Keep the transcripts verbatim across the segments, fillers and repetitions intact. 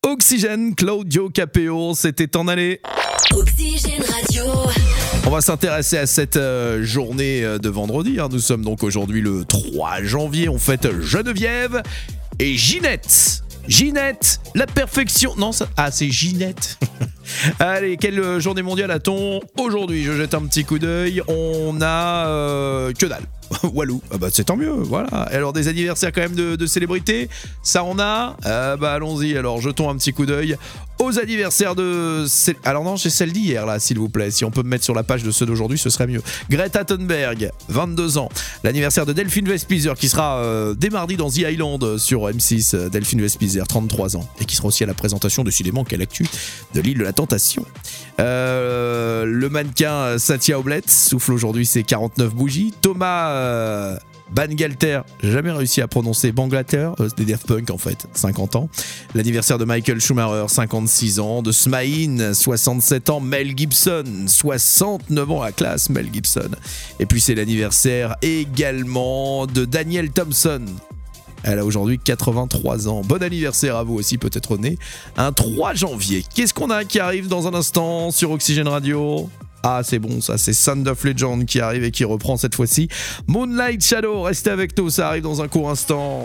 Oxygène, Claudio Capéo, c'était en aller. Oxygène Radio. On va s'intéresser à cette euh, journée de vendredi. Hein. Nous sommes donc aujourd'hui le trois janvier. On fête Geneviève et Ginette. Ginette, la perfection. Non, ça... ah, c'est Ginette. Allez, quelle journée mondiale a-t-on aujourd'hui? Je jette un petit coup d'œil. On a euh, que dalle. Walou, ah bah c'est tant mieux, voilà. Alors des anniversaires quand même de, de célébrités, ça on a. Euh, bah allons-y. Alors jetons un petit coup d'œil aux anniversaires de. Alors non, j'ai celle d'hier là, s'il vous plaît. Si on peut me mettre sur la page de ceux d'aujourd'hui, ce serait mieux. Greta Thunberg, vingt-deux ans. L'anniversaire de Delphine Vespizer qui sera euh, dès mardi dans The Island sur M six. Delphine Vespizer, trente-trois ans, et qui sera aussi à la présentation décidément quelle actu de l'île de la Tentation. Euh, le mannequin Satya Oblet souffle aujourd'hui ses quarante-neuf bougies. Thomas euh, Bangalter, j'ai jamais réussi à prononcer Bangalter, euh, c'est des Daft Punk en fait, cinquante ans. L'anniversaire de Michael Schumacher, cinquante-six ans. De Smaïn, soixante-sept ans. Mel Gibson, soixante-neuf ans, à classe Mel Gibson. Et puis c'est l'anniversaire également de Danielle Thompson. Elle a aujourd'hui quatre-vingt-trois ans. Bon anniversaire à vous aussi, peut-être né un trois janvier. Qu'est-ce qu'on a qui arrive dans un instant sur Oxygène Radio? Ah, c'est bon, ça, c'est Sound of Legend qui arrive et qui reprend cette fois-ci Moonlight Shadow. Restez avec nous, ça arrive dans un court instant.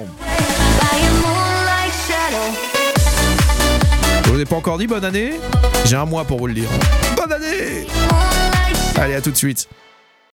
Je vous ai pas encore dit bonne année? J'ai un mois pour vous le dire. Bonne année! Allez, à tout de suite.